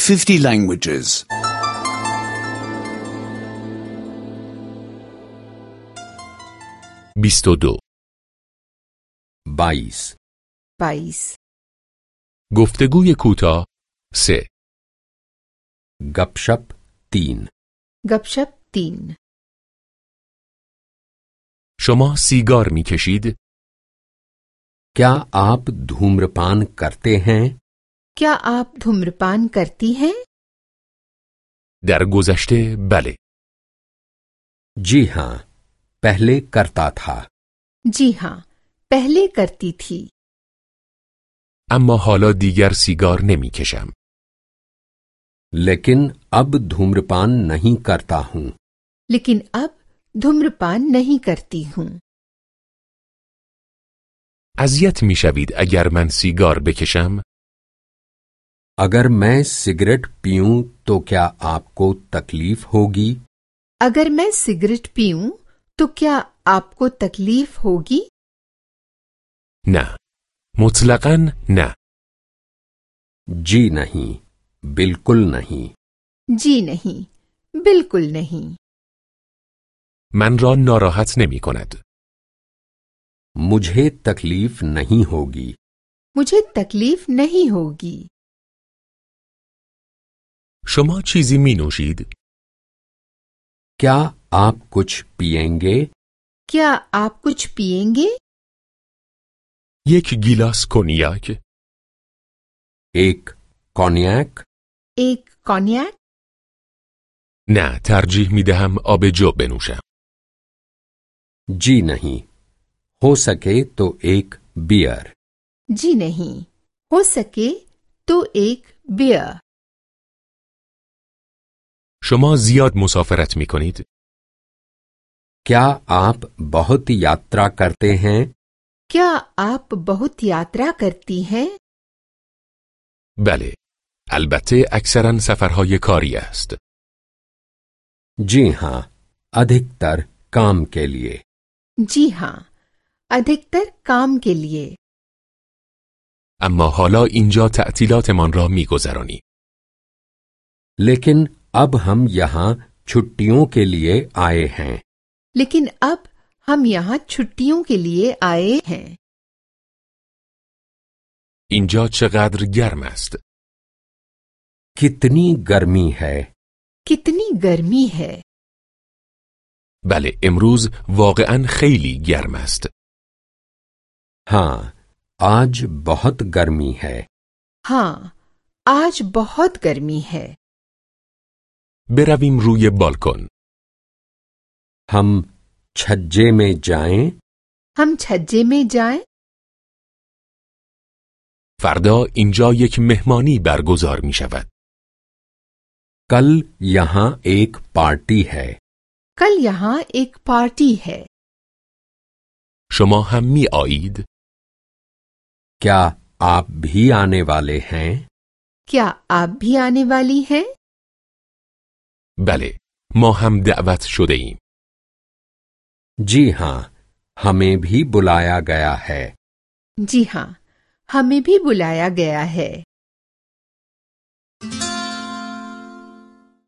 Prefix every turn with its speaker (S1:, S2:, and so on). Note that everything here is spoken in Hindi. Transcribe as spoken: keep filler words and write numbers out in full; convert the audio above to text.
S1: fifty languages.
S2: بیست و دو.
S3: बाईस
S4: बाईस
S2: گفتگوی کوتاه سه.
S3: गपशप तीन
S4: गपशप तीन
S2: شما سیگار می کشید؟
S3: क्या आप धूम्रपान करते हैं?
S4: क्या आप धूम्रपान करती हैं?
S2: در گذشته بله.
S3: जी हाँ, पहले करता था.
S4: जी हाँ, पहले करती थी.
S2: اما حالا دیگر سیگار نمی کشم.
S3: लेकिन अब धूम्रपान नहीं करता हूँ.
S4: लेकिन अब धूम्रपान नहीं करती हूँ.
S2: اذیت می شوید اگر من سیگار بکشم؟
S3: अगर मैं सिगरेट पीऊं तो क्या आपको तकलीफ होगी?
S4: अगर मैं सिगरेट पीऊं तो क्या आपको तकलीफ होगी?
S2: نه. مطلقاً نه.
S3: जी नहीं, बिल्कुल नहीं.
S4: जी नहीं, बिल्कुल नहीं.
S2: من را ناراحت نمی کند.
S3: मुझे तकलीफ नहीं होगी.
S4: मुझे तकलीफ नहीं होगी.
S2: شما چیزی می نوشید؟
S3: क्या आप कुछ पिएंगे?
S4: क्या आप कुछ पिएंगे?
S2: یک گیلاس کنیاک؟
S3: एक कॉन्याक?
S4: एक कॉन्याक?
S2: نه، ترجیح می دهم آب جو بنوشم.
S3: जी नहीं, हो सके तो एक बियर.
S4: जी नहीं, हो सके तो एक बियर.
S2: شما زیاد مسافرت می کنید؟
S3: क्या आप बहुत यात्रा करते हैं?
S4: क्या आप बहुत यात्रा करती हैं?
S2: بله. البته اکثرا سفرهای کاری است.
S3: जी हाँ, अधिकतर काम के लिए.
S4: जी हाँ, अधिकतर काम के लिए.
S2: اما حالا اینجا تعطیلاتمان را می گذرانی.
S3: लेकिन अब हम यहाँ छुट्टियों के लिए आए हैं.
S4: लेकिन अब हम यहाँ छुट्टियों के लिए आए हैं.
S2: اینجا چقدر گرم است.
S3: कितनी गर्मी है.
S4: कितनी गर्मी है.
S2: بله، امروز واقعا خیلی گرم است.
S3: हाँ, आज बहुत गर्मी है.
S4: हाँ, आज बहुत गर्मी है.
S2: برویم روی بالکن.
S3: हम छज्जे में जाएं?
S4: हम छज्जे में जाएं?
S2: فردا اینجا یک مهمانی برگزار می شود.
S3: कल यहाँ एक पार्टी है.
S4: कल यहाँ एक पार्टी है.
S2: شما هم می آیید؟
S3: क्या आप भी आने वाले हैं?
S4: क्या आप भी आने वाली हैं?
S2: بله، ما هم دعوت شده ایم.
S3: जी हाँ, हमें भी बुलाया गया है.
S4: जी हाँ, हमें भी बुलाया गया है.